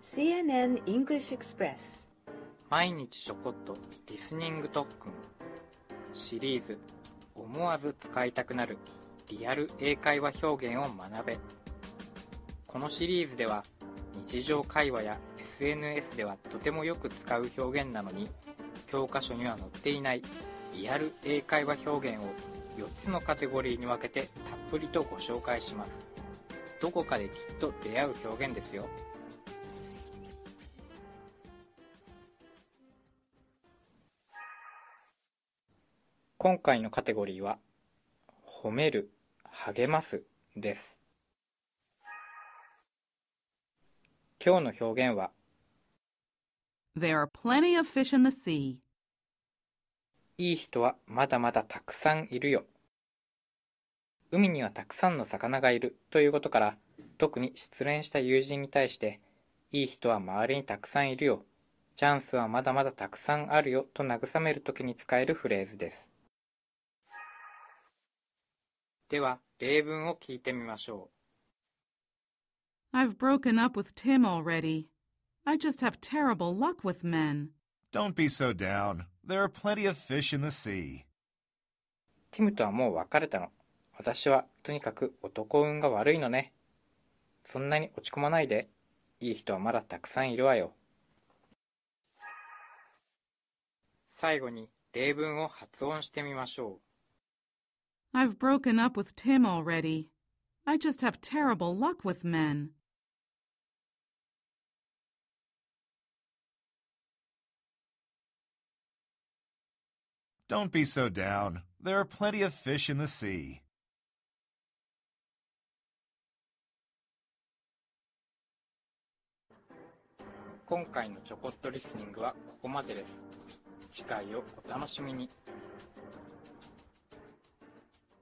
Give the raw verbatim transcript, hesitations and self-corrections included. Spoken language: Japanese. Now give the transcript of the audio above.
シーエヌエヌ English Express 毎日ちょこっとリスニング特訓シリーズ思わず使いたくなるリアル英会話表現を学べ。このシリーズでは日常会話や エスエヌエス ではとてもよく使う表現なのに教科書には載っていないリアル英会話表現をよっつのカテゴリーに分けてたっぷりとご紹介します。どこかできっと出会う表現ですよ。今回のカテゴリーは褒める、励ますです。今日の表現は There are plenty of fish in the sea. いい人はまだまだたくさんいるよ。海にはたくさんの魚がいるということから、特に失恋した友人に対して、いい人は周りにたくさんいるよ。チャンスはまだまだたくさんあるよと慰めるときに使えるフレーズです。では、例文を聞いてみましょう。I've broken up with Tim already. I just have terrible luck with men. Don't be so down. There are plenty of fish in the sea. ティムとはもう別れたの。私はとにかく男運が悪いのね。そんなに落ち込まないで。いい人はまだたくさんいるわよ。最後に例文を発音してみましょう。 I've broken up with Tim already. I just have terrible luck with men. Don't be so down. There are plenty of fish in the sea. 今回のちょこっとリスニングはここまでです。次回をお楽しみに。